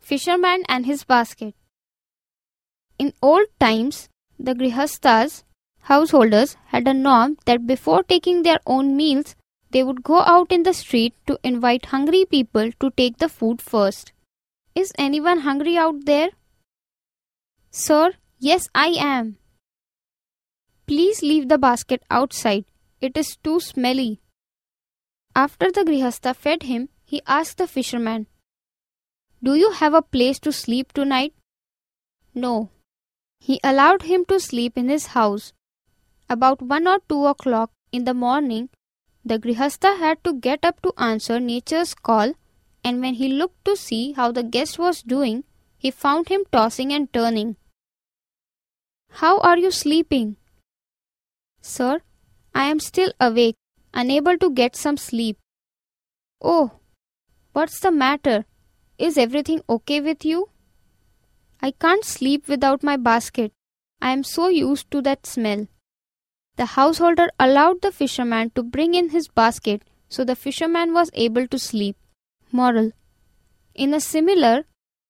Fisherman and his basket. In old times, the grihastas, householders, had a norm that before taking their own meals, they would go out in the street to invite hungry people to take the food first. Is anyone hungry out there? Sir, yes, I am. Please leave the basket outside. It is too smelly. After the grihasta fed him, he asked the fisherman, Do you have a place to sleep tonight? No. He allowed him to sleep in his house. About 1 or 2 o'clock in the morning, the grihasta had to get up to answer nature's call, and when he looked to see how the guest was doing, he found him tossing and turning. How are you sleeping? Sir, I am still awake, unable to get some sleep. Oh, what's the matter? Is everything okay with you? I can't sleep without my basket. I am so used to that smell. The householder allowed the fisherman to bring in his basket, so the fisherman was able to sleep. Moral. In a similar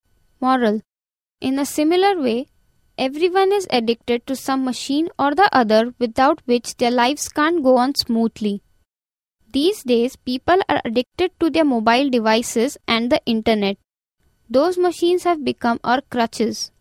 way, everyone is addicted to some machine or the other without which their lives can't go on smoothly. These days, people are addicted to their mobile devices and the internet. Those machines have become our crutches.